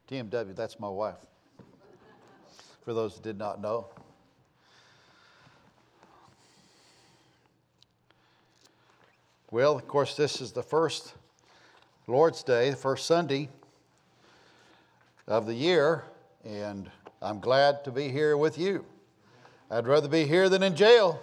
TMW, that's my wife. For those that did not know. Well, of course, this is the first Lord's Day, the first Sunday of the year, and I'm glad to be here with you. I'd rather be here than in jail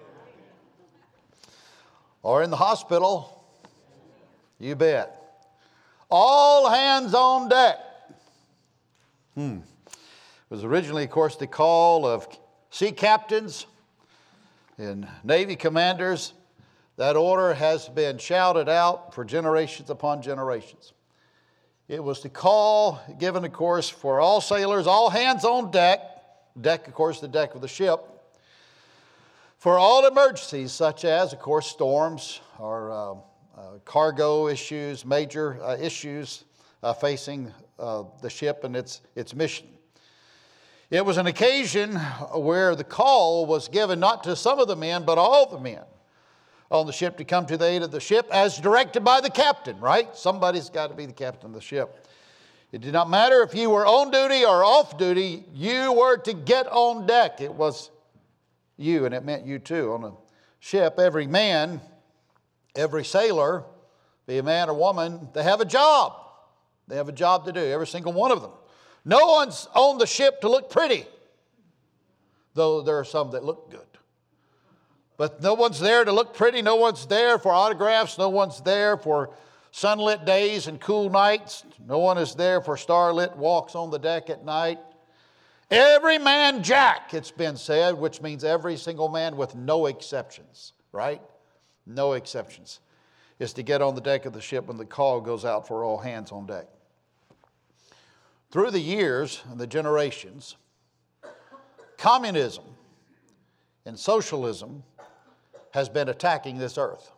or in the hospital. You bet. All hands on deck. It was originally, of course, the call of sea captains and Navy commanders. That order has been shouted out for generations upon generations. It was the call given, of course, for all sailors, all hands on deck. Deck, of course, the deck of the ship. For all emergencies, such as, of course, storms or cargo issues, major issues facing the ship and its mission. It was an occasion where the call was given not to some of the men, but all the men on the ship to come to the aid of the ship as directed by the captain, right? Somebody's got to be the captain of the ship. It did not matter if you were on duty or off duty, you were to get on deck. It was you, and it meant you too. On a ship, every man, every sailor, be a man or woman, they have a job. They have a job to do, every single one of them. No one's on the ship to look pretty, though there are some that look good. But no one's there to look pretty. No one's there for autographs. No one's there for sunlit days and cool nights. No one is there for starlit walks on the deck at night. Every man jack, it's been said, which means every single man with no exceptions, right? No exceptions, is to get on the deck of the ship when the call goes out for all hands on deck. Through the years and the generations, communism and socialism has been attacking this earth.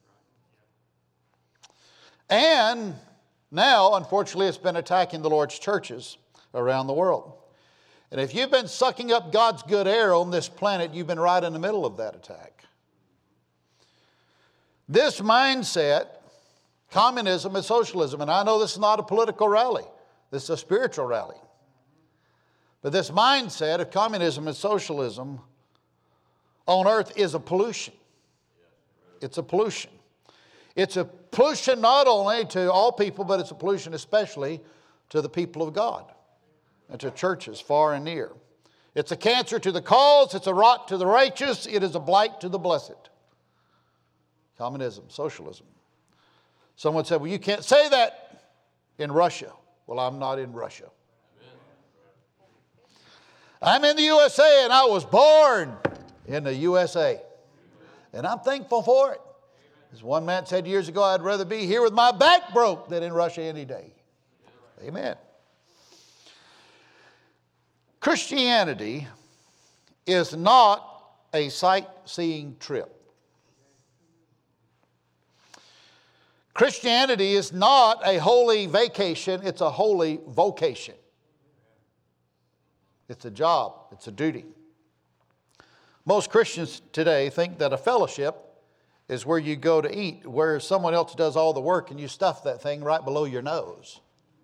And now, unfortunately, it's been attacking the Lord's churches around the world. And if you've been sucking up God's good air on this planet, you've been right in the middle of that attack. This mindset, communism and socialism, and I know this is not a political rally. This is a spiritual rally. But this mindset of communism and socialism on earth is a pollution. It's a pollution. It's a pollution not only to all people, but it's a pollution especially to the people of God and to churches far and near. It's a cancer to the cause. It's a rot to the righteous. It is a blight to the blessed. Communism, socialism. Someone said, well, you can't say that in Russia. Well, I'm not in Russia. I'm in the USA, and I was born in the USA. And I'm thankful for it. As one man said years ago, I'd rather be here with my back broke than in Russia any day. Amen. Christianity is not a sightseeing trip. Christianity is not a holy vacation, it's a holy vocation. It's a job, it's a duty. Most Christians today think that a fellowship is where you go to eat, where someone else does all the work and you stuff that thing right below your nose.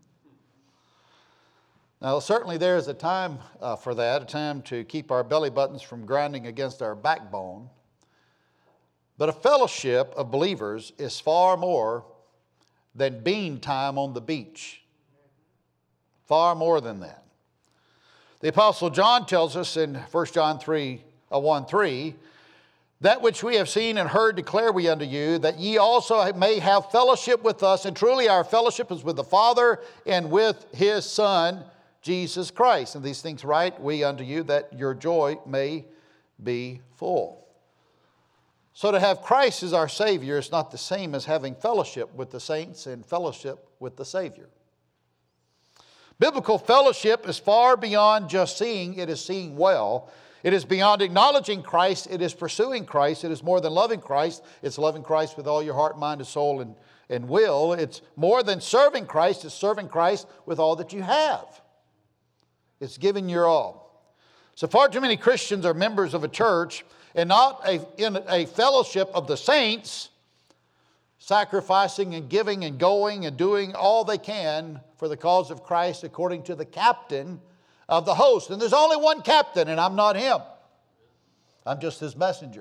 Now, certainly there is a time for that, a time to keep our belly buttons from grinding against our backbone. But a fellowship of believers is far more than bean time on the beach. Far more than that. The Apostle John tells us in 1 John 1:3, that which we have seen and heard declare we unto you, that ye also may have fellowship with us. And truly our fellowship is with the Father and with His Son, Jesus Christ. And these things write we unto you, that your joy may be full. So to have Christ as our Savior is not the same as having fellowship with the saints and fellowship with the Savior. Biblical fellowship is far beyond just seeing, it is seeing well. It is beyond acknowledging Christ, it is pursuing Christ. It is more than loving Christ, it's loving Christ with all your heart, mind, and soul, and will. It's more than serving Christ, it's serving Christ with all that you have. It's giving your all. So far too many Christians are members of a church and not in a fellowship of the saints, sacrificing and giving and going and doing all they can for the cause of Christ according to the captain of the host. And there's only one captain, and I'm not him. I'm just his messenger.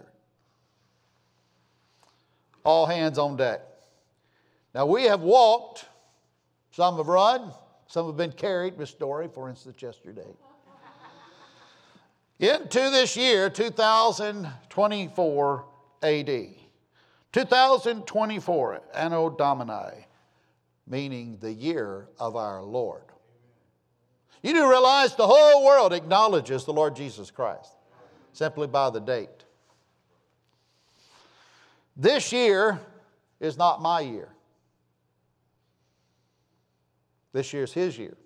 All hands on deck. Now we have walked, some have run, some have been carried, Miss Story, for instance, yesterday, into this year, 2024 AD. 2024, Anno Domini, meaning the year of our Lord. You do realize the whole world acknowledges the Lord Jesus Christ simply by the date. This year is not my year. This year is his year.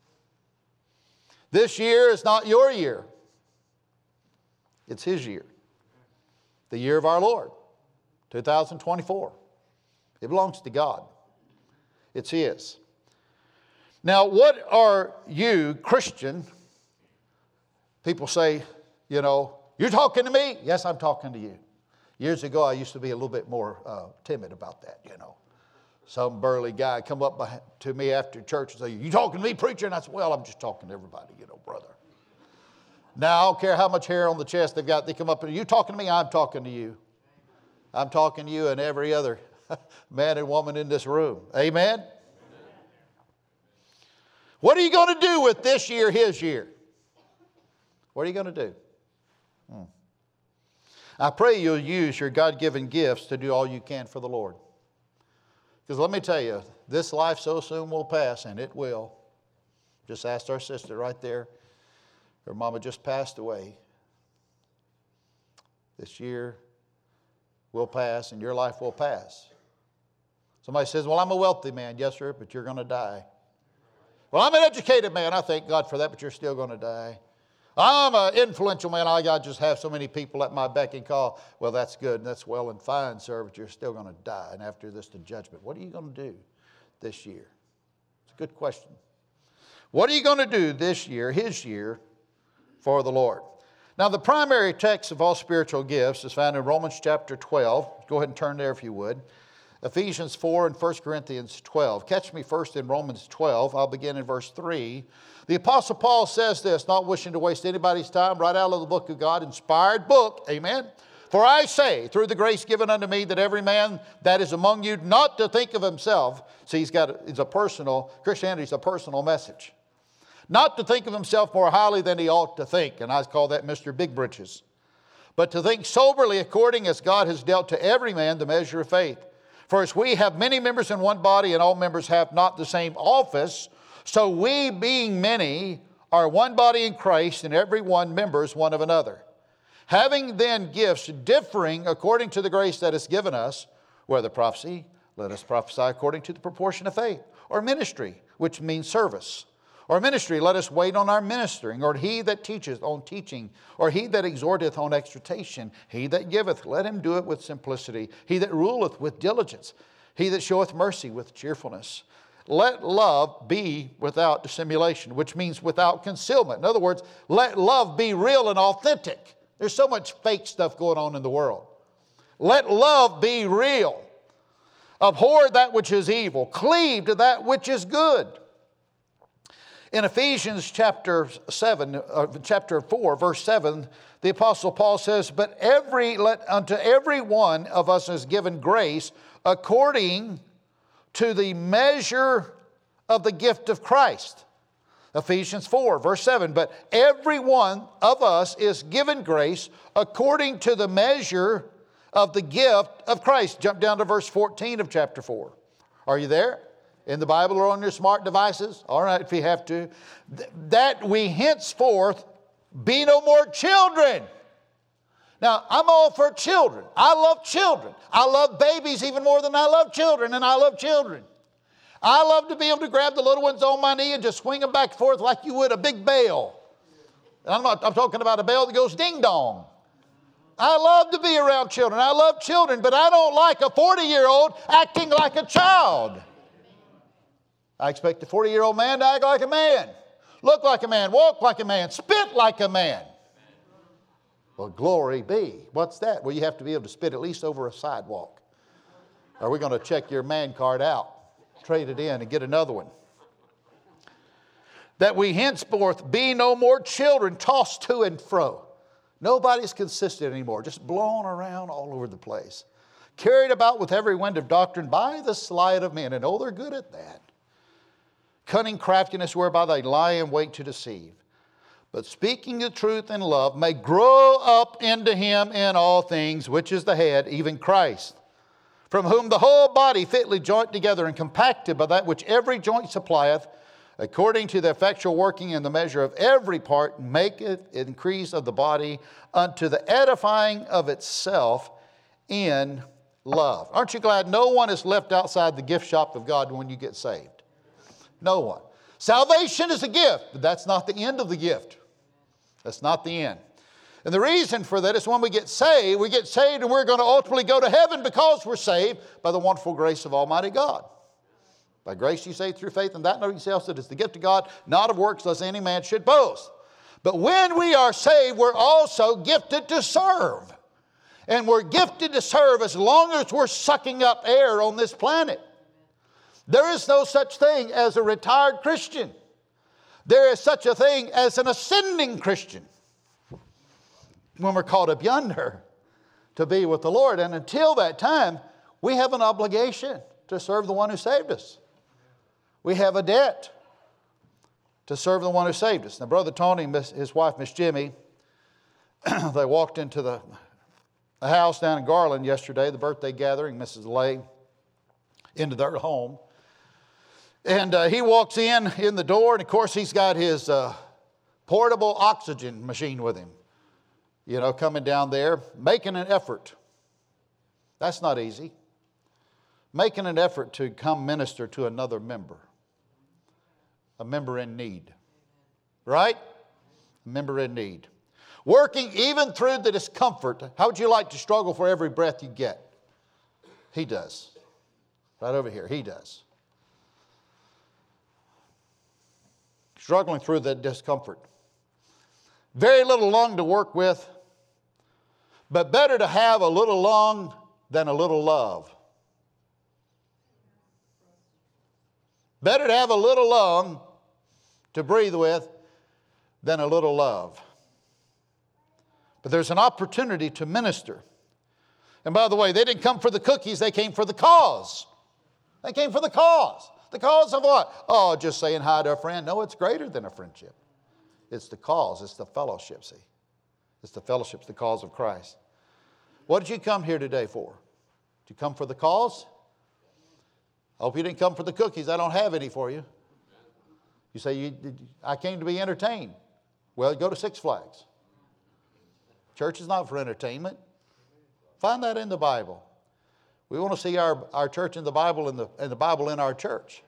This year is not your year. It's his year. The year of our Lord, 2024. It belongs to God. It's his. Now, what are you, Christian? People say, you're talking to me? Yes, I'm talking to you. Years ago, I used to be a little bit more timid about that, Some burly guy come up to me after church and say, you talking to me, preacher? And I said, well, I'm just talking to everybody, brother. Now, I don't care how much hair on the chest they've got. They come up and you talking to me? I'm talking to you. I'm talking to you and every other man and woman in this room. Amen? What are you going to do with this year, his year? What are you going to do? I pray you'll use your God-given gifts to do all you can for the Lord. Because let me tell you, this life so soon will pass, and it will. Just asked our sister right there. Her mama just passed away. This year will pass, and your life will pass. Somebody says, well, I'm a wealthy man. Yes, sir, but you're going to die. Well, I'm an educated man. I thank God for that, but you're still going to die. I'm an influential man. I just have so many people at my beck and call. Well, that's good and that's well and fine, sir, but you're still going to die. And after this, the judgment. What are you going to do this year? It's a good question. What are you going to do this year, his year, for the Lord? Now, the primary text of all spiritual gifts is found in Romans chapter 12. Go ahead and turn there if you would. Ephesians 4 and 1 Corinthians 12. Catch me first in Romans 12. I'll begin in verse 3. The Apostle Paul says this, not wishing to waste anybody's time, right out of the book of God, inspired book, amen. For I say, through the grace given unto me, that every man that is among you not to think of himself. See, Christianity is a personal message. Not to think of himself more highly than he ought to think. And I call that Mr. Big Britches. But to think soberly according as God has dealt to every man the measure of faith. For as we have many members in one body, and all members have not the same office, so we, being many, are one body in Christ, and every one members one of another. Having then gifts differing according to the grace that is given us, whether prophecy, let us prophesy according to the proportion of faith, or ministry, which means service. Or ministry, let us wait on our ministering, or he that teacheth on teaching, or he that exhorteth on exhortation, he that giveth, let him do it with simplicity, he that ruleth with diligence, he that showeth mercy with cheerfulness. Let love be without dissimulation, which means without concealment. In other words, let love be real and authentic. There's so much fake stuff going on in the world. Let love be real. Abhor that which is evil. Cleave to that which is good. In Ephesians chapter 4, verse 7, the Apostle Paul says, but unto every one of us is given grace according to the measure of the gift of Christ. Ephesians 4, verse 7, but every one of us is given grace according to the measure of the gift of Christ. Jump down to verse 14 of chapter 4. Are you there? In the Bible or on your smart devices? All right, if you have to. That we henceforth be no more children. Now, I'm all for children. I love children. I love babies even more than I love children, and I love children. I love to be able to grab the little ones on my knee and just swing them back and forth like you would a big bell. And I'm talking about a bell that goes ding-dong. I love to be around children. I love children, but I don't like a 40-year-old acting like a child. I expect a 40-year-old man to act like a man, look like a man, walk like a man, spit like a man. Well, glory be. What's that? Well, you have to be able to spit at least over a sidewalk. Or we're going to check your man card out, trade it in, and get another one. that we henceforth be no more children tossed to and fro. Nobody's consistent anymore, just blown around all over the place. Carried about with every wind of doctrine by the sleight of men. And oh, they're good at that. Cunning craftiness whereby they lie in wait to deceive. But speaking the truth in love may grow up into him in all things, which is the head, even Christ, from whom the whole body fitly joined together and compacted by that which every joint supplieth, according to the effectual working in the measure of every part, maketh increase of the body unto the edifying of itself in love. Aren't you glad no one is left outside the gift shop of God when you get saved? No one. Salvation is a gift, but that's not the end of the gift. That's not the end. And the reason for that is when we get saved and we're going to ultimately go to heaven because we're saved by the wonderful grace of Almighty God. By grace you saved through faith, and that not of yourselves, it is the gift of God, not of works, lest any man should boast. But when we are saved, we're also gifted to serve. And we're gifted to serve as long as we're sucking up air on this planet. There is no such thing as a retired Christian. There is such a thing as an ascending Christian when we're called up yonder to be with the Lord. And until that time, we have an obligation to serve the one who saved us. We have a debt to serve the one who saved us. Now, Brother Tony and his wife, Miss Jimmy, they walked into the house down in Garland yesterday, the birthday gathering, Mrs. Lay, into their home. And he walks in the door, and of course he's got his portable oxygen machine with him. You know, coming down there, making an effort. That's not easy. Making an effort to come minister to another member. A member in need. Right? A member in need. Working even through the discomfort. How would you like to struggle for every breath you get? He does. Right over here, he does. Struggling through that discomfort. Very little lung to work with, but better to have a little lung than a little love. Better to have a little lung to breathe with than a little love. But there's an opportunity to minister. And by the way, they didn't come for the cookies, they came for the cause. They came for the cause. The cause of what? Oh, just saying hi to a friend. No, it's greater than a friendship. It's the cause. It's the fellowship, see. It's the fellowship. It's the cause of Christ. What did you come here today for? Did you come for the cause? I hope you didn't come for the cookies. I don't have any for you. You say, I came to be entertained. Well, go to Six Flags. Church is not for entertainment. Find that in the Bible. We want to see our church in the Bible and the Bible in our church.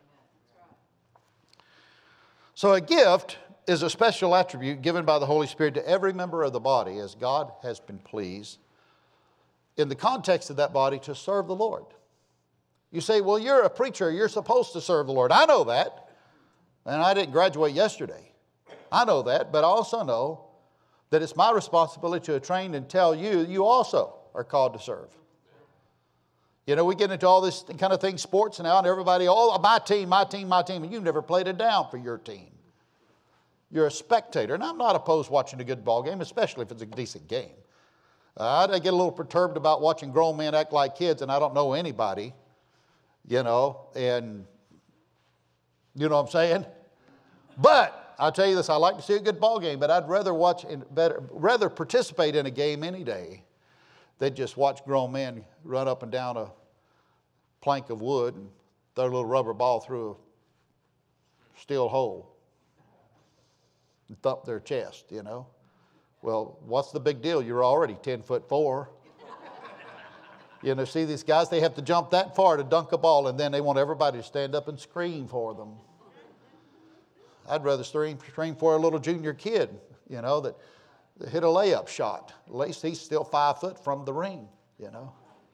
So a gift is a special attribute given by the Holy Spirit to every member of the body as God has been pleased in the context of that body to serve the Lord. You say, well, you're a preacher. You're supposed to serve the Lord. I know that. And I didn't graduate yesterday. I know that. But I also know that it's my responsibility to train and tell you also are called to serve. You know, we get into all this kind of thing, sports now, and everybody, oh, my team, and you've never played it down for your team. You're a spectator. And I'm not opposed to watching a good ball game, especially if it's a decent game. I get a little perturbed about watching grown men act like kids, and I don't know anybody, you know, and you know what I'm saying? But I'll tell you this, I like to see a good ball game, but I'd rather participate in a game any day than just watch grown men run up and down a plank of wood and throw a little rubber ball through a steel hole and thump their chest, you know. Well, what's the big deal? You're already 10'4". You know, see these guys, they have to jump that far to dunk a ball, and then they want everybody to stand up and scream for them. I'd rather scream for a little junior kid, you know, that hit a layup shot. At least he's still 5 foot from the ring, you know.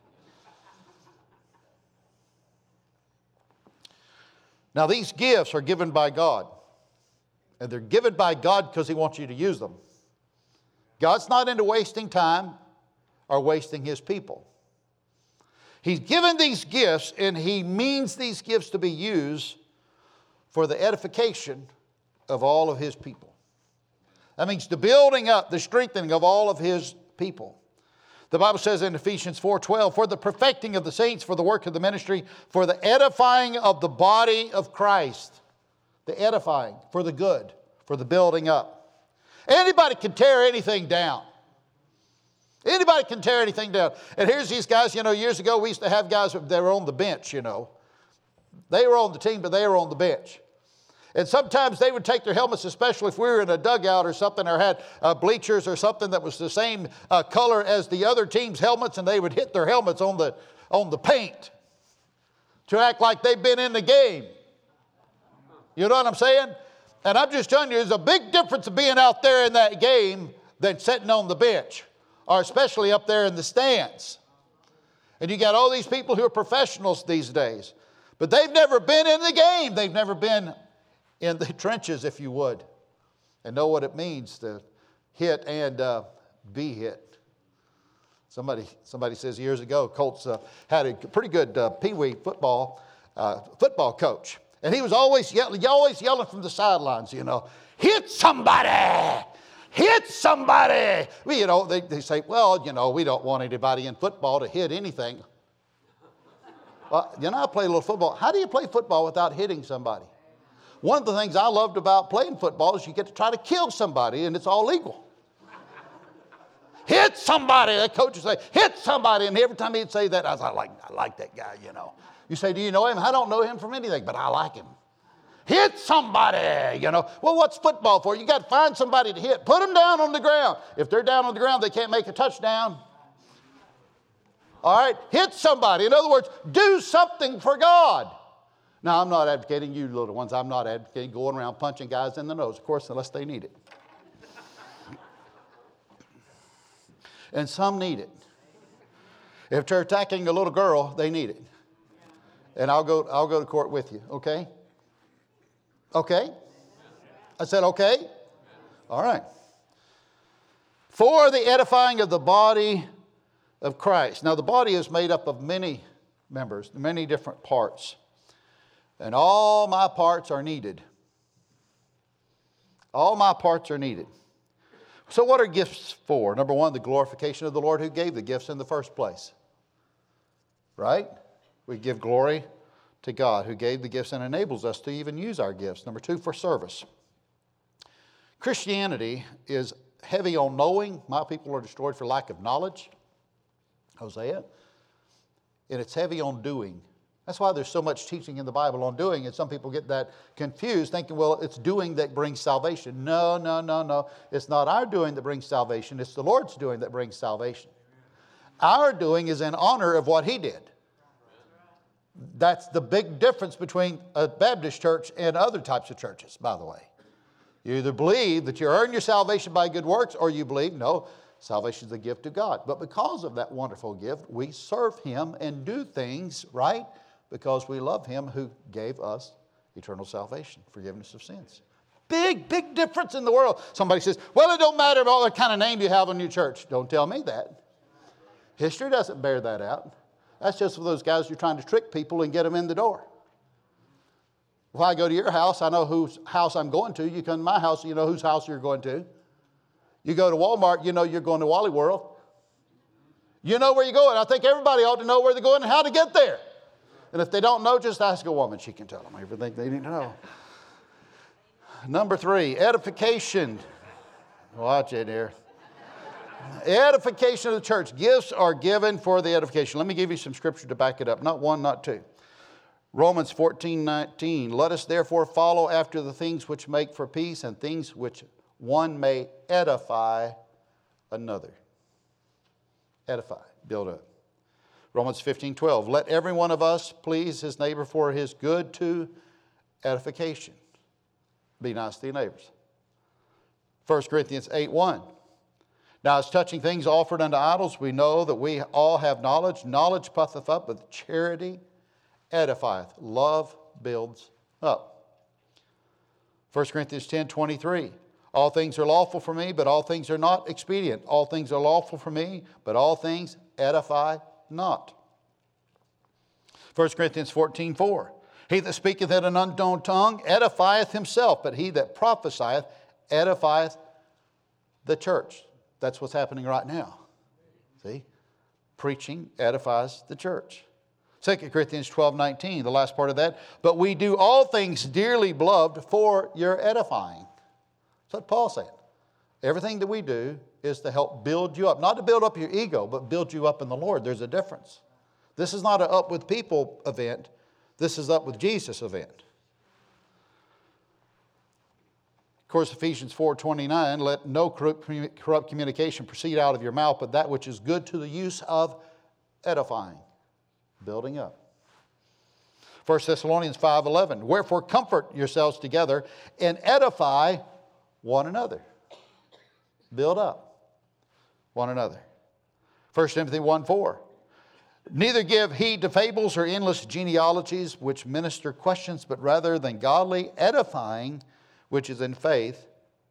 Now, these gifts are given by God. And they're given by God because He wants you to use them. God's not into wasting time or wasting His people. He's given these gifts, and He means these gifts to be used for the edification of all of His people. That means the building up, the strengthening of all of His people. The Bible says in Ephesians 4:12, for the perfecting of the saints, for the work of the ministry, for the edifying of the body of Christ. The edifying, for the good, for the building up. Anybody can tear anything down. Anybody can tear anything down. And here's these guys, years ago we used to have guys that were on the bench, They were on the team, but they were on the bench. And sometimes they would take their helmets, especially if we were in a dugout or something, or had bleachers or something that was the same color as the other team's helmets, and they would hit their helmets on the paint to act like they've been in the game. You know what I'm saying? And I'm just telling you, there's a big difference of being out there in that game than sitting on the bench, or especially up there in the stands. And you got all these people who are professionals these days, but they've never been in the game. They've never been in the trenches, if you would, and know what it means to hit and be hit. Somebody says years ago, Colts had a pretty good pee-wee football coach, and he was always yelling from the sidelines, hit somebody, hit somebody. Well, they say, well, we don't want anybody in football to hit anything. Well, I play a little football. How do you play football without hitting somebody? One of the things I loved about playing football is you get to try to kill somebody, and it's all legal. Hit somebody. The coach would say, hit somebody. And every time he'd say that, I was like, I like that guy, You say, do you know him? I don't know him from anything, but I like him. Hit somebody, Well, what's football for? You got to find somebody to hit. Put them down on the ground. If they're down on the ground, they can't make a touchdown. All right? Hit somebody. In other words, do something for God. Now, I'm not advocating, you little ones, I'm not advocating going around punching guys in the nose, of course, unless they need it. And some need it. If they're attacking a little girl, they need it. And I'll go to court with you, okay? Okay? I said okay? All right. For the edifying of the body of Christ. Now, the body is made up of many members, many different parts. And all my parts are needed. All my parts are needed. So what are gifts for? Number one, the glorification of the Lord who gave the gifts in the first place. Right? We give glory to God who gave the gifts and enables us to even use our gifts. Number two, for service. Christianity is heavy on knowing. My people are destroyed for lack of knowledge. Hosea. And it's heavy on doing. That's why there's so much teaching in the Bible on doing, and some people get that confused, thinking, well, it's doing that brings salvation. No. It's not our doing that brings salvation. It's the Lord's doing that brings salvation. Our doing is in honor of what He did. That's the big difference between a Baptist church and other types of churches, by the way. You either believe that you earn your salvation by good works, or you believe, no, salvation is a gift of God. But because of that wonderful gift, we serve Him and do things, right? Because we love Him who gave us eternal salvation, forgiveness of sins. Big difference in the world. Somebody says, well, it don't matter about what kind of name you have in your church. Don't tell me that. History doesn't bear that out. That's just for those guys who are trying to trick people and get them in the door. If I go to your house, I know whose house I'm going to. You come to my house, you know whose house you're going to. You go to Walmart, you know you're going to Wally World. You know where you're going. I think everybody ought to know where they're going and how to get there. And if they don't know, just ask a woman. She can tell them everything they need to know. Number three, edification. Watch it here. Edification of the church. Gifts are given for the edification. Let me give you some scripture to back it up. Not one, not two. Romans 14:19. Let us therefore follow after the things which make for peace and things which one may edify another. Edify, build up. Romans 15:12. Let every one of us please his neighbor for his good to edification. Be nice to your neighbors. 1 Corinthians 8:1. Now as touching things offered unto idols, we know that we all have knowledge. Knowledge puffeth up, but charity edifieth. Love builds up. 1 Corinthians 10:23. All things are lawful for me, but all things are not expedient. All things are lawful for me, but all things edify not. 1 Corinthians 14:4. He that speaketh in an unknown tongue edifieth himself, but he that prophesieth edifieth the church. That's what's happening right now. See? Preaching edifies the church. 2 Corinthians 12:19, the last part of that. But we do all things dearly beloved for your edifying. That's what Paul's saying. Everything that we do is to help build you up. Not to build up your ego, but build you up in the Lord. There's a difference. This is not an up with people event. This is up with Jesus event. Of course, Ephesians 4:29, let no corrupt communication proceed out of your mouth, but that which is good to the use of edifying, building up. 1 Thessalonians 5:11, wherefore comfort yourselves together and edify one another. Build up one another. 1 Timothy 1:4, neither give heed to fables or endless genealogies which minister questions, but rather than godly edifying, which is in faith,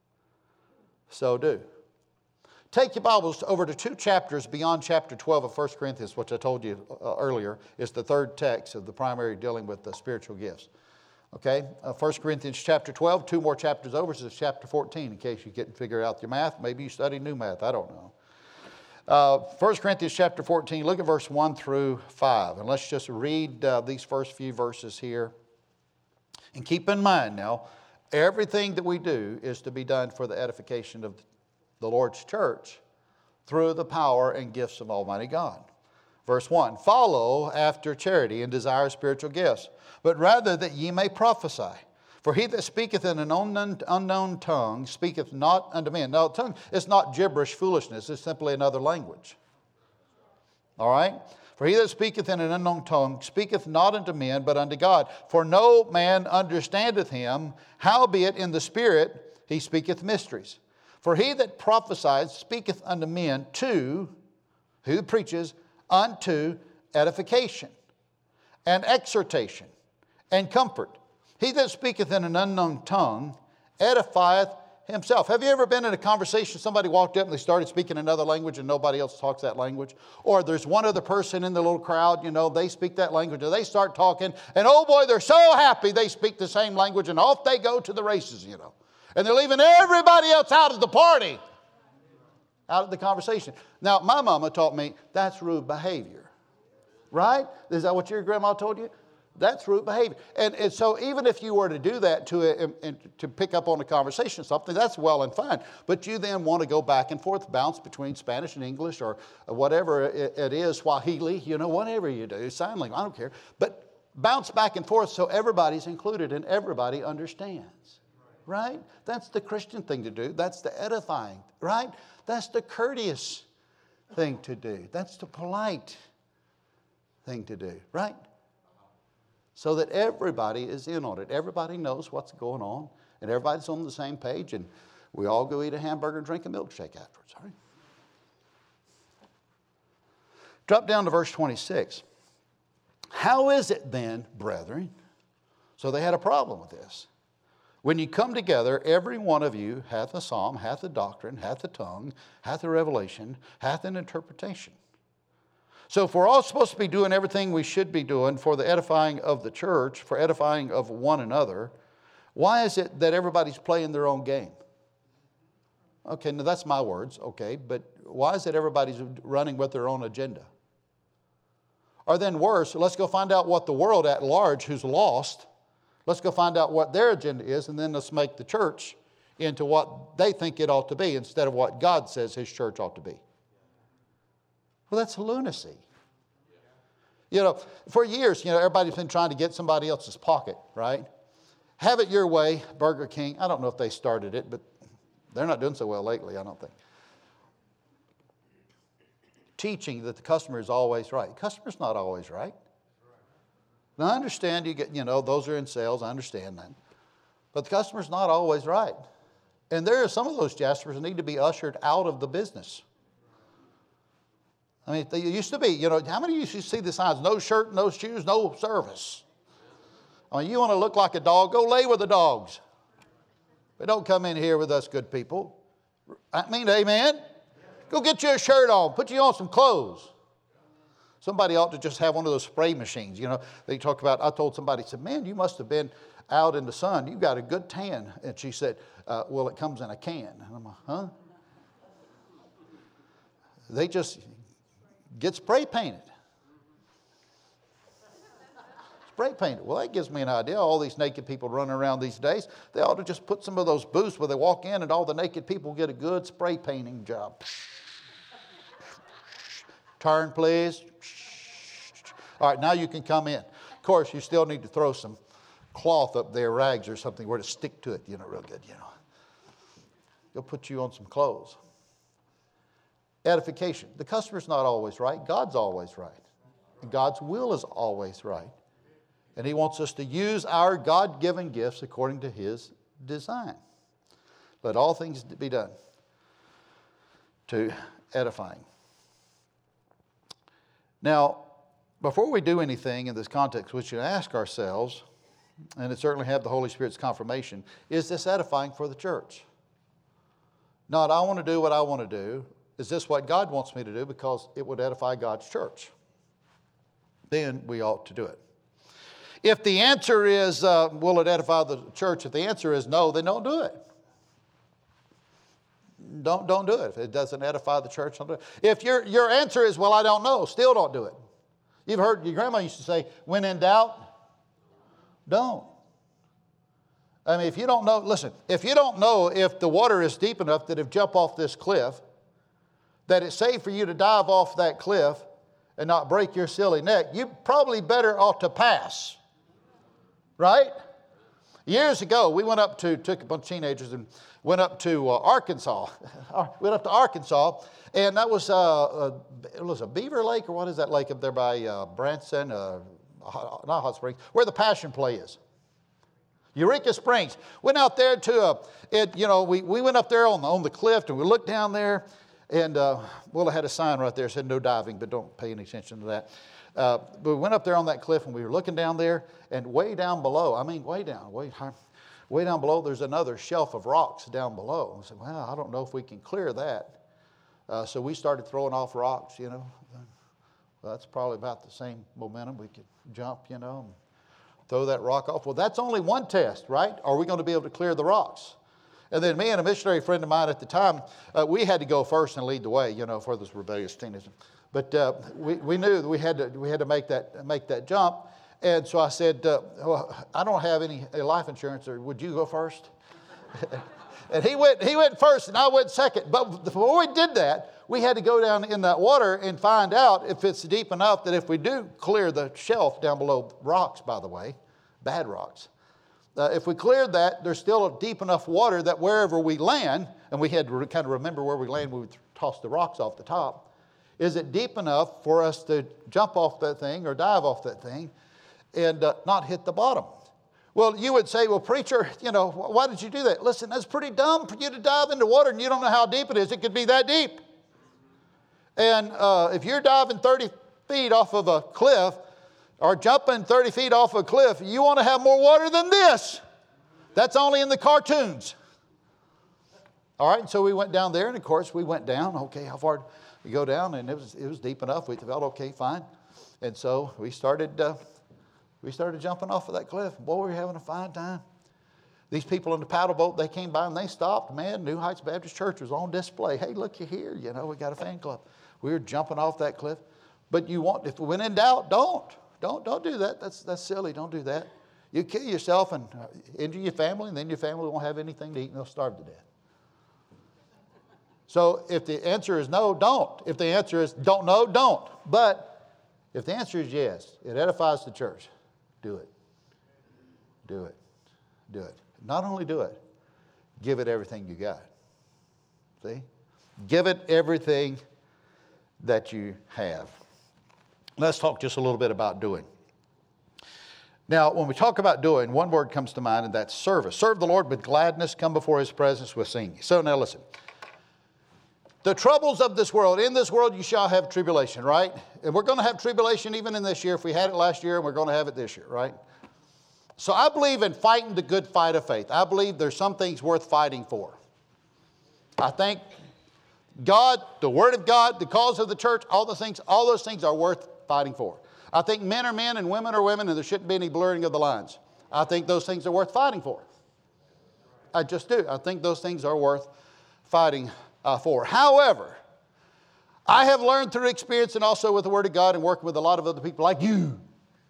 so do. Take your Bibles over to 2 chapters beyond chapter 12 of 1 Corinthians, which I told you earlier is the third text of the primary dealing with the spiritual gifts. Okay, 1 Corinthians chapter 12, 2 more chapters over, so it's chapter 14, in case you couldn't figure out your math. Maybe you study new math, I don't know. 1 Corinthians chapter 14, look at verse 1 through 5. And let's just read these first few verses here. And keep in mind now, everything that we do is to be done for the edification of the Lord's church through the power and gifts of Almighty God. Verse 1, follow after charity and desire spiritual gifts, but rather that ye may prophesy. For he that speaketh in an unknown tongue speaketh not unto men. Now, tongue is not gibberish foolishness. It's simply another language. All right? For he that speaketh in an unknown tongue speaketh not unto men, but unto God. For no man understandeth him, howbeit in the Spirit he speaketh mysteries. For he that prophesieth speaketh unto men to, who preaches, unto edification and exhortation and comfort. He that speaketh in an unknown tongue edifieth himself. Have you ever been in a conversation, somebody walked up and they started speaking another language and nobody else talks that language? Or there's one other person in the little crowd, they speak that language and they start talking and oh boy, they're so happy they speak the same language and off they go to the races, And they're leaving everybody else out of the party, out of the conversation. Now, my mama taught me that's rude behavior, right? Is that what your grandma told you? That's rude behavior. And so even if you were to do that to pick up on a conversation or something, that's well and fine. But you then want to go back and forth, bounce between Spanish and English or whatever it is, Swahili, whatever you do, sign language, I don't care. But bounce back and forth so everybody's included and everybody understands, right? That's the Christian thing to do. That's the edifying, right? That's the courteous thing to do. That's the polite thing to do, right? So that everybody is in on it. Everybody knows what's going on, and everybody's on the same page, and we all go eat a hamburger and drink a milkshake afterwards. All right? Drop down to verse 26. How is it then, brethren? So they had a problem with this. When you come together, every one of you hath a psalm, hath a doctrine, hath a tongue, hath a revelation, hath an interpretation. So if we're all supposed to be doing everything we should be doing for the edifying of the church, for edifying of one another, why is it that everybody's playing their own game? Okay, now that's my words, okay, but why is it everybody's running with their own agenda? Or then worse, let's go find out what the world at large who's lost, let's go find out what their agenda is, and then let's make the church into what they think it ought to be instead of what God says His church ought to be. Well, that's lunacy. For years, everybody's been trying to get somebody else's pocket, right? Have it your way, Burger King. I don't know if they started it, but they're not doing so well lately, I don't think. Teaching that the customer is always right. The customer's not always right. Now, I understand you get, those are in sales. I understand that. But the customer's not always right. And there are some of those jaspers that need to be ushered out of the business. I mean, they used to be, how many of you used to see the signs? No shirt, no shoes, no service. I mean, you want to look like a dog, go lay with the dogs. But don't come in here with us good people. I mean, amen? Go get you a shirt on, put you on some clothes. Somebody ought to just have one of those spray machines. They talk about, I told somebody, said, man, you must have been out in the sun. You got a good tan. And she said, well, it comes in a can. And I'm like, huh? They just get spray painted. Spray painted. Well, that gives me an idea. All these naked people running around these days, they ought to just put some of those booths where they walk in and all the naked people get a good spray painting job. Turn, please. All right, now you can come in. Of course, you still need to throw some cloth up there, rags or something, where to stick to it, real good, They'll put you on some clothes. Edification. The customer's not always right. God's always right. And God's will is always right. And He wants us to use our God-given gifts according to His design. Let all things be done to edifying. Now, before we do anything in this context, we should ask ourselves, and it certainly have the Holy Spirit's confirmation, is this edifying for the church? Not, I want to do what I want to do. Is this what God wants me to do because it would edify God's church? Then we ought to do it. If the answer is, will it edify the church? If the answer is no, then don't do it. Don't do it. If it doesn't edify the church, don't do it. If your answer is, well, I don't know, still don't do it. You've heard, your grandma used to say, when in doubt, don't. I mean, if you don't know, listen, if you don't know if the water is deep enough that if you jump off this cliff, that it's safe for you to dive off that cliff and not break your silly neck, you probably better ought to pass. Right? Years ago, we took a bunch of teenagers and went up to Arkansas. Went up to Arkansas, and that was, it was a Beaver Lake, or what is that lake up there by Branson, not Hot Springs, where the Passion Play is. Eureka Springs. Went out there we went up there on the cliff, and we looked down there, and, it had a sign right there that said no diving, but don't pay any attention to that. But we went up there on that cliff, and we were looking down there, and way down below, way down below, there's another shelf of rocks down below. And we said, well, I don't know if we can clear that. So we started throwing off rocks, Well, that's probably about the same momentum. We could jump, and throw that rock off. Well, that's only one test, right? Are we going to be able to clear the rocks? And then me and a missionary friend of mine at the time, we had to go first and lead the way, for this rebellious teenagers. But we knew that we had to make that jump. And so I said, well, I don't have any life insurance, or would you go first? And he went first, and I went second. But before we did that, we had to go down in that water and find out if it's deep enough that if we do clear the shelf down below, rocks, by the way, bad rocks. If we cleared that, there's still deep enough water that wherever we land, and we had to kind of remember where we land when we tossed the rocks off the top, is it deep enough for us to jump off that thing or dive off that thing and not hit the bottom? Well, you would say, well, preacher, why did you do that? Listen, that's pretty dumb for you to dive into water and you don't know how deep it is. It could be that deep. And if you're diving 30 feet off of a cliff or jumping 30 feet off a cliff, you want to have more water than this. That's only in the cartoons. All right, so we went down there, and of course we went down. Okay, how far? We go down, and it was deep enough. We felt okay, fine. And so we started jumping off of that cliff. Boy, we were having a fine time. These people in the paddle boat, they came by and they stopped. Man, New Heights Baptist Church was on display. Hey, looky here, we got a fan club. We were jumping off that cliff. But if when in doubt, don't do that. That's silly. Don't do that. You kill yourself and injure your family, and then your family won't have anything to eat, and they'll starve to death. So if the answer is no, don't. If the answer is don't know, don't. But if the answer is yes, it edifies the church, do it. Do it. Do it. Not only do it, give it everything you got. See? Give it everything that you have. Let's talk just a little bit about doing. Now, when we talk about doing, one word comes to mind, and that's service. Serve the Lord with gladness, come before His presence with singing. So now listen. The troubles of this world, in this world you shall have tribulation, right? And we're going to have tribulation even in this year. If we had it last year, and we're going to have it this year, right? So I believe in fighting the good fight of faith. I believe there's some things worth fighting for. I think God, the Word of God, the cause of the church, all those things are worth fighting for. I think men are men and women are women, and there shouldn't be any blurring of the lines. I think those things are worth fighting for. I just do. I think those things are worth fighting for. However, I have learned through experience and also with the Word of God and working with a lot of other people like you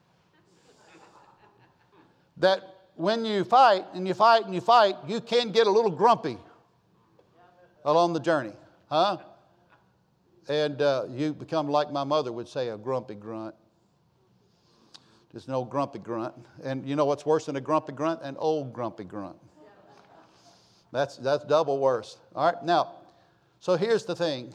that when you fight and you fight and you fight, you can get a little grumpy along the journey. Huh? And you become, like my mother would say, a grumpy grunt. Just an old grumpy grunt. And you know what's worse than a grumpy grunt? An old grumpy grunt. That's double worse. All right, now, so here's the thing.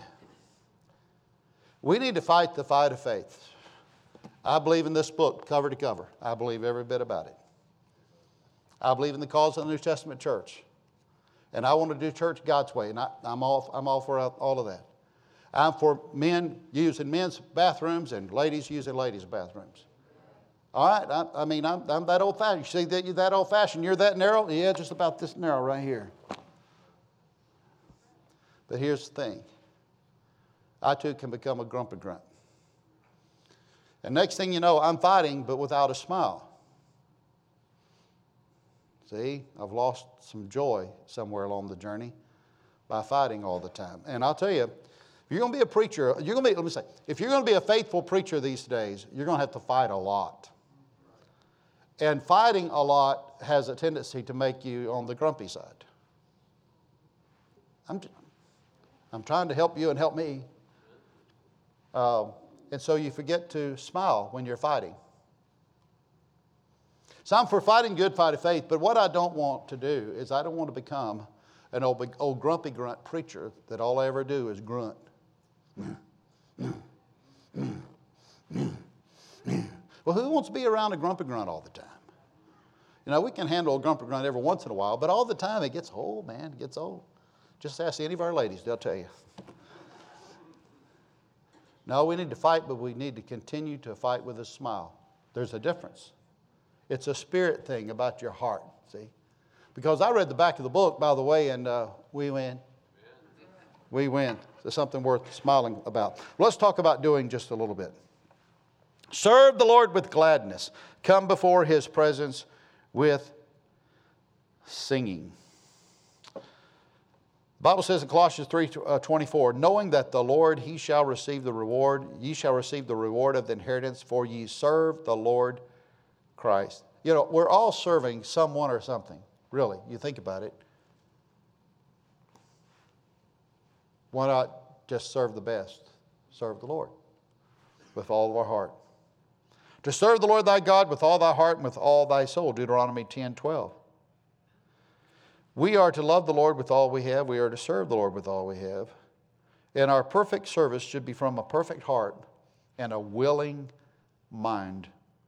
We need to fight the fight of faith. I believe in this book, cover to cover. I believe every bit about it. I believe in the cause of the New Testament church. And I want to do church God's way, and I'm all for all of that. I'm for men using men's bathrooms and ladies using ladies' bathrooms. All right, I mean, I'm that old-fashioned. You see that you're that old-fashioned, you're that narrow? Yeah, just about this narrow right here. But here's the thing. I too can become a grumpy grunt. And next thing you know, I'm fighting, but without a smile. See, I've lost some joy somewhere along the journey by fighting all the time. And I'll tell you, if you're going to be a preacher, if you're going to be a faithful preacher these days, you're going to have to fight a lot. And fighting a lot has a tendency to make you on the grumpy side. I'm trying to help you and help me. And so you forget to smile when you're fighting. So I'm for fighting good fight of faith, but what I don't want to do is I don't want to become an old grumpy grunt preacher that all I ever do is grunt. Well, who wants to be around a grumpy grunt all the time? You know, we can handle a grumpy grunt every once in a while, but all the time it gets old, man. It gets old. Just ask any of our ladies, they'll tell you. No, we need to fight, but we need to continue to fight with a smile. There's a difference. It's a spirit thing about your heart, see? Because I read the back of the book, by the way, and we win. We win. There's something worth smiling about. Let's talk about doing just a little bit. Serve the Lord with gladness. Come before His presence with singing. The Bible says in Colossians 3:24, knowing that the Lord, He shall receive the reward, ye shall receive the reward of the inheritance, for ye serve the Lord Christ. You know, we're all serving someone or something, really. You think about it. Why not just serve the best? Serve the Lord with all of our heart. To serve the Lord thy God with all thy heart and with all thy soul, Deuteronomy 10:12. We are to love the Lord with all we have. We are to serve the Lord with all we have. And our perfect service should be from a perfect heart and a willing mind.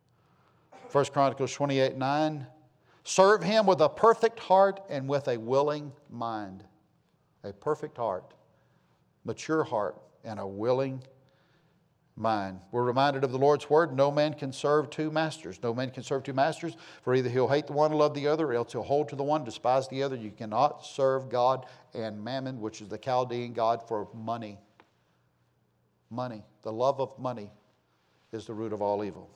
1 Chronicles 28:9. Serve Him with a perfect heart and with a willing mind. A perfect heart, mature heart, and a willing mind. We're reminded of the Lord's word, no man can serve two masters. No man can serve two masters, for either he'll hate the one and love the other, or else he'll hold to the one, despise the other. You cannot serve God and mammon, which is the Chaldean god for money. Money. The love of money is the root of all evil.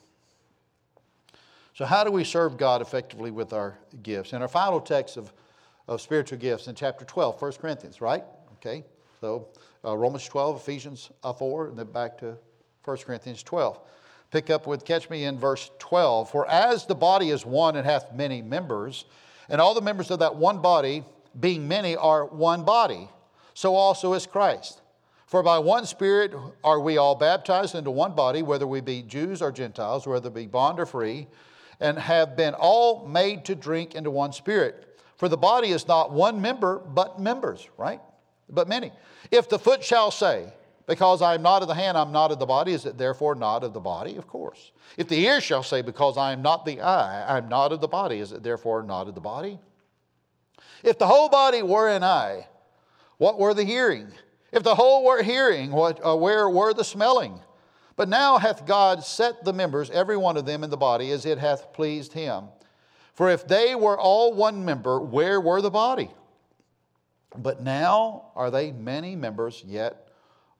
So how do we serve God effectively with our gifts? In our final text of spiritual gifts in chapter 12, 1 Corinthians, right? Okay, so Romans 12, Ephesians 4, and then back to 1 Corinthians 12. Catch me in verse 12. For as the body is one and hath many members, and all the members of that one body, being many, are one body, so also is Christ. For by one Spirit are we all baptized into one body, whether we be Jews or Gentiles, whether we be bond or free, and have been all made to drink into one Spirit. For the body is not one member, but members, right? But many. If the foot shall say, because I am not of the hand, I am not of the body, is it therefore not of the body? Of course. If the ear shall say, because I am not the eye, I am not of the body, is it therefore not of the body? If the whole body were an eye, what were the hearing? If the whole were hearing, where were the smelling? But now hath God set the members, every one of them in the body, as it hath pleased Him. For if they were all one member, where were the body? But now are they many members, yet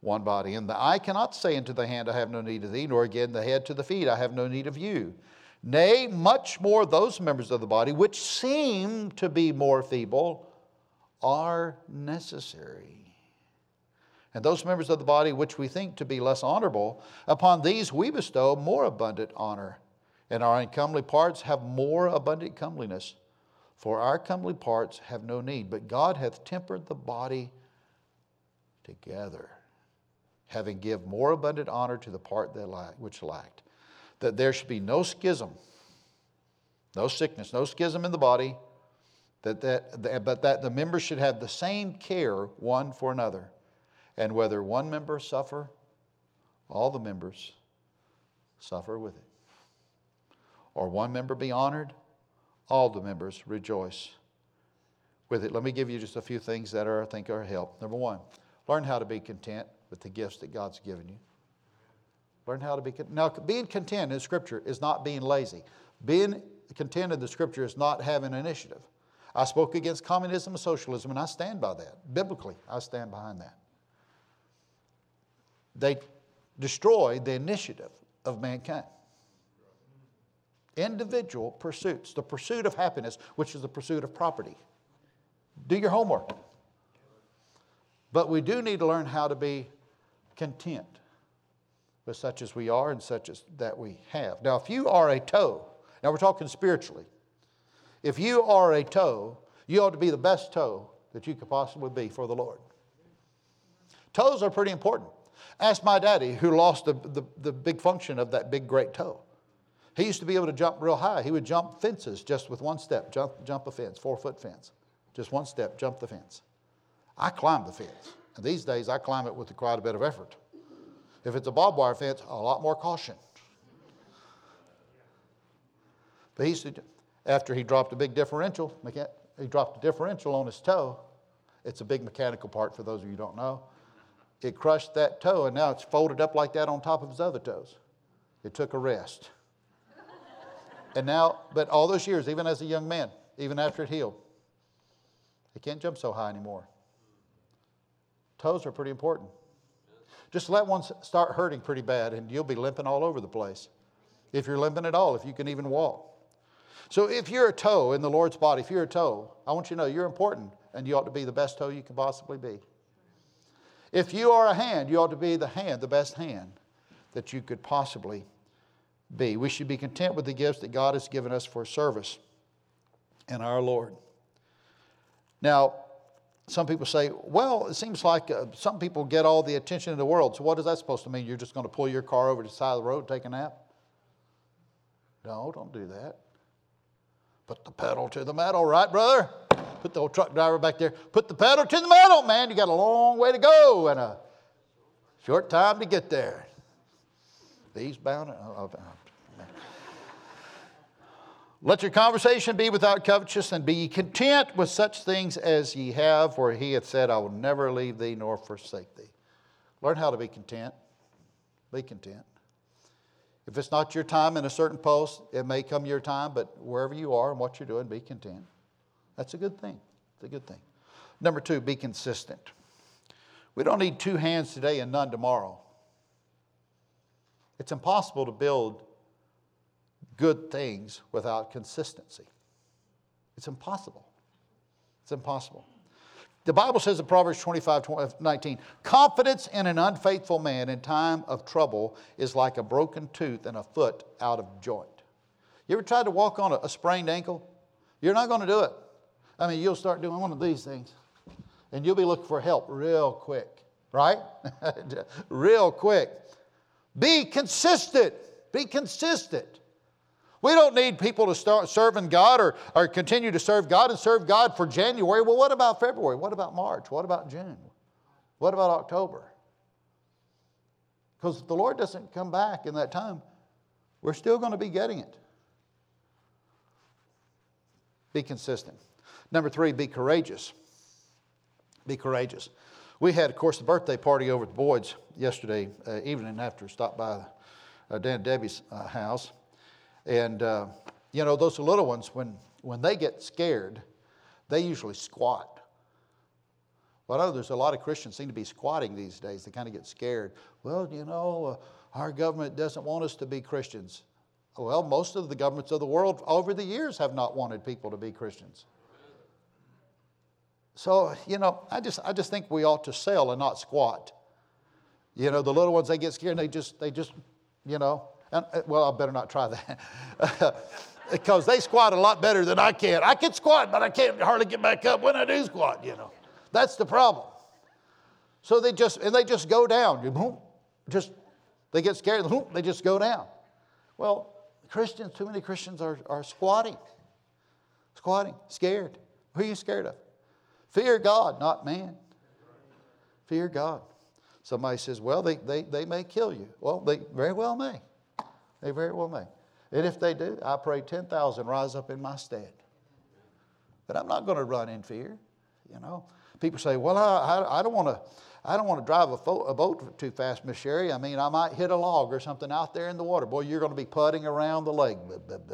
one body. And the eye cannot say unto the hand, I have no need of thee, nor again the head to the feet, I have no need of you. Nay, much more those members of the body which seem to be more feeble are necessary. And those members of the body which we think to be less honorable, upon these we bestow more abundant honor. And our uncomely parts have more abundant comeliness. For our comely parts have no need, but God hath tempered the body together, having give more abundant honor to the part which lacked, that there should be no schism, no sickness, no schism in the body, but that the members should have the same care one for another. And whether one member suffer, all the members suffer with it. Or one member be honored, all the members rejoice with it. Let me give you just a few things that I think are help. Number one, learn how to be content with the gifts that God's given you. Learn how to be content. Now, being content in Scripture is not being lazy. Being content in the Scripture is not having initiative. I spoke against communism and socialism, and I stand by that. Biblically, I stand behind that. They destroy the initiative of mankind. Individual pursuits, the pursuit of happiness, which is the pursuit of property. Do your homework. But we do need to learn how to be content with such as we are and such as that we have. Now, if you are a toe, now we're talking spiritually. If you are a toe, you ought to be the best toe that you could possibly be for the Lord. Toes are pretty important. Ask my daddy, who lost the big function of that big great toe. He used to be able to jump real high. He would jump fences just with one step. Jump a fence, 4-foot fence. Just one step, jump the fence. I climb the fence. And these days, I climb it with quite a bit of effort. If it's a barbed wire fence, a lot more caution. But he used to, after he dropped a big differential, he dropped a differential on his toe. It's a big mechanical part for those of you who don't know. It crushed that toe, and now it's folded up like that on top of his other toes. It took a rest. And now, but all those years, even as a young man, even after it healed, he can't jump so high anymore. Toes are pretty important. Just let one start hurting pretty bad, and you'll be limping all over the place. If you're limping at all, if you can even walk. So if you're a toe in the Lord's body, if you're a toe, I want you to know you're important, and you ought to be the best toe you can possibly be. If you are a hand, you ought to be the hand, the best hand that you could possibly be. We should be content with the gifts that God has given us for service in our Lord. Now, some people say, well, it seems like some people get all the attention in the world. So what is that supposed to mean? You're just going to pull your car over to the side of the road and take a nap? No, don't do that. Put the pedal to the metal, right, brother? Put the old truck driver back there. Put the pedal to the metal, man. You got a long way to go and a short time to get there. These bound. Let your conversation be without covetousness, and be ye content with such things as ye have, for he hath said, I will never leave thee nor forsake thee. Learn how to be content. Be content. If it's not your time in a certain post, it may come your time, but wherever you are and what you're doing, be content. That's a good thing. It's a good thing. Number two, be consistent. We don't need two hands today and none tomorrow. It's impossible to build good things without consistency. It's impossible. It's impossible. The Bible says in Proverbs 25:19, confidence in an unfaithful man in time of trouble is like a broken tooth and a foot out of joint. You ever tried to walk on a sprained ankle? You're not going to do it. I mean, you'll start doing one of these things, and you'll be looking for help real quick, right? Real quick. Be consistent. Be consistent. We don't need people to start serving God or continue to serve God and serve God for January. Well, what about February? What about March? What about June? What about October? Because if the Lord doesn't come back in that time, we're still going to be getting it. Be consistent. Number three, be courageous. Be courageous. We had, of course, the birthday party over at the Boyd's yesterday evening after we stopped by Dan and Debbie's house. And, you know, those little ones, when they get scared, they usually squat. Well, I know there's a lot of Christians seem to be squatting these days. They kind of get scared. Well, our government doesn't want us to be Christians. Well, most of the governments of the world over the years have not wanted people to be Christians. So, I just think we ought to sell and not squat. The little ones, they get scared and they just, I better not try that. Because they squat a lot better than I can. I can squat, but I can't hardly get back up when I do squat, That's the problem. So they just go down. They get scared, they just go down. Well, too many Christians are squatting. Squatting, scared. Who are you scared of? Fear God, not man. Fear God. Somebody says, well, they may kill you. Well, they very well may. They very well may. And if they do, I pray 10,000 rise up in my stead. But I'm not going to run in fear. People say, well, I don't want to drive a boat too fast, Miss Sherry. I mean, I might hit a log or something out there in the water. Boy, you're going to be putting around the lake.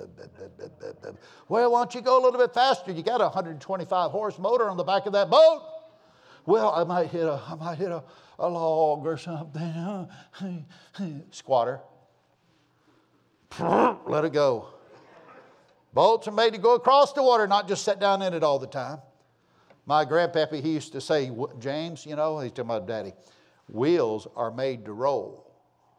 Well, why don't you go a little bit faster? You got a 125 horse motor on the back of that boat. Well, I might hit a log or something. Squatter. Let it go. Boats are made to go across the water, not just sit down in it all the time. My grandpappy, he used to say, James, he's talking about Daddy, wheels are made to roll.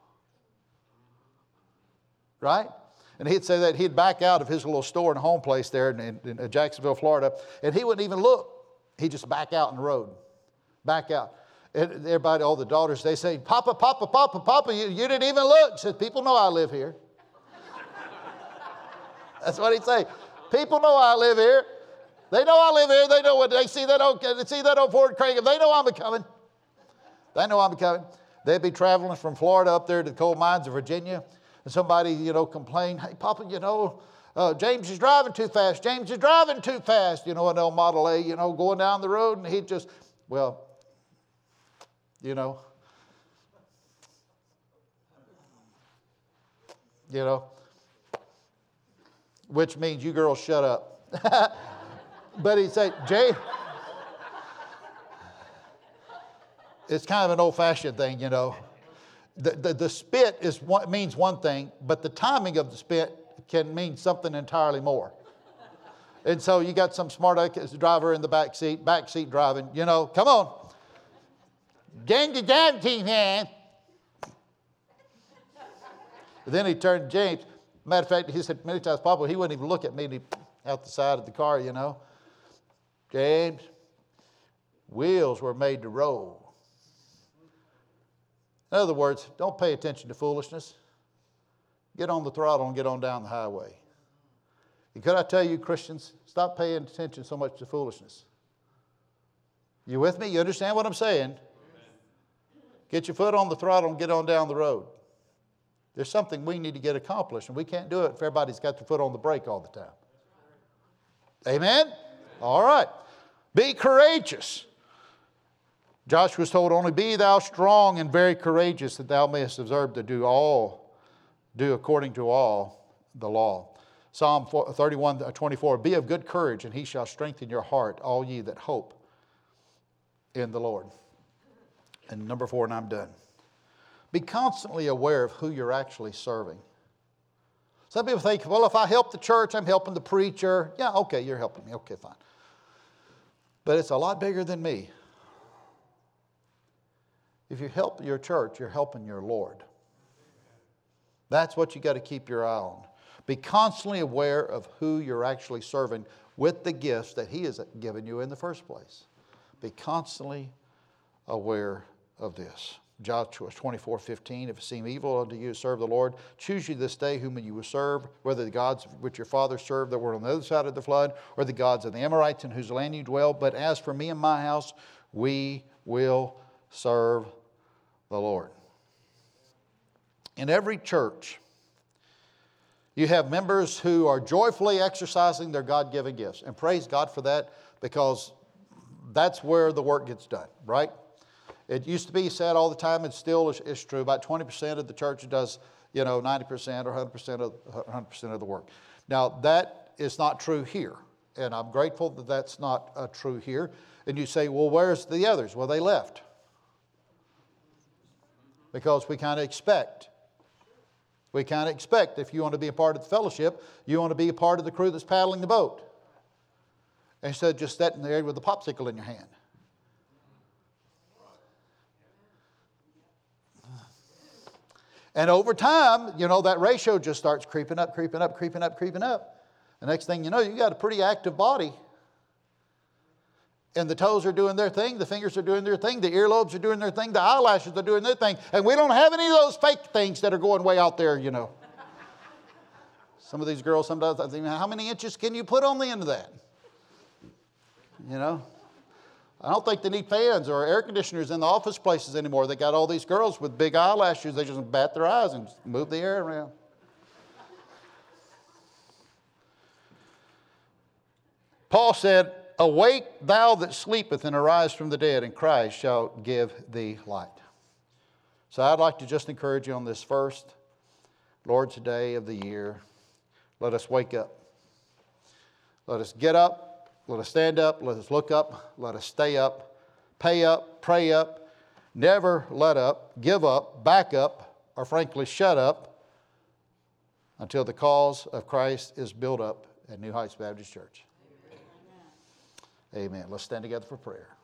Right? And he'd say that he'd back out of his little store and home place there in Jacksonville, Florida, and he wouldn't even look. He'd just back out in the road. Back out. And everybody, all the daughters, they say, Papa, Papa, Papa, Papa, you didn't even look. He said, people know I live here. That's what he'd say. People know I live here. They know I live here. They know what they see that old Ford Craig. They know I'm coming. They know I'm coming. They'd be traveling from Florida up there to the coal mines of Virginia, and somebody, complained, hey, Papa, James is driving too fast. James is driving too fast. An old Model A, going down the road, and he'd just, which means you girls shut up. But he'd say, Jay, it's kind of an old-fashioned thing, The spit means one thing, but the timing of the spit can mean something entirely more. And so you got some smart driver in the back seat driving, come on. James, man. Then he turned to James. Matter of fact, he said many times, Papa, he wouldn't even look at me out the side of the car, James, wheels were made to roll. In other words, don't pay attention to foolishness. Get on the throttle and get on down the highway. And could I tell you, Christians, stop paying attention so much to foolishness. You with me? You understand what I'm saying? Amen. Get your foot on the throttle and get on down the road. There's something we need to get accomplished, and we can't do it if everybody's got their foot on the brake all the time. Amen? All right. Be courageous. Joshua was told, only be thou strong and very courageous, that thou mayest observe to do according to all the law. Psalm 31:24, be of good courage, and he shall strengthen your heart, all ye that hope in the Lord. And number 4, and I'm done. Be constantly aware of who you're actually serving. Some people think, well, if I help the church, I'm helping the preacher. Yeah, okay, you're helping me. Okay, fine. But it's a lot bigger than me. If you help your church, you're helping your Lord. That's what you got to keep your eye on. Be constantly aware of who you're actually serving with the gifts that He has given you in the first place. Be constantly aware of this. Joshua 24:15, if it seem evil unto you to serve the Lord, choose you this day whom you will serve, whether the gods which your fathers served that were on the other side of the flood, or the gods of the Amorites in whose land you dwell. But as for me and my house, we will serve the Lord. In every church, you have members who are joyfully exercising their God-given gifts. And praise God for that, because that's where the work gets done, right? It used to be said all the time, and still is true, about 20% of the church does, 90% or 100% of the work. Now, that is not true here. And I'm grateful that that's not true here. And you say, well, where's the others? Well, they left. Because we kind of expect. We kind of expect if you want to be a part of the fellowship, you want to be a part of the crew that's paddling the boat. Instead of just sitting there with a popsicle in your hand. And over time, that ratio just starts creeping up, creeping up, creeping up, creeping up. The next thing you know, you got a pretty active body. And the toes are doing their thing, the fingers are doing their thing, the earlobes are doing their thing, the eyelashes are doing their thing. And we don't have any of those fake things that are going way out there, Some of these girls sometimes I think, how many inches can you put on the end of that? I don't think they need fans or air conditioners in the office places anymore. They got all these girls with big eyelashes. They just bat their eyes and move the air around. Paul said, awake thou that sleepeth and arise from the dead, and Christ shall give thee light. So I'd like to just encourage you on this first Lord's Day of the year. Let us wake up. Let us get up. Let us stand up, let us look up, let us stay up, pay up, pray up, never let up, give up, back up, or frankly shut up until the cause of Christ is built up at New Heights Baptist Church. Amen. Let's stand together for prayer.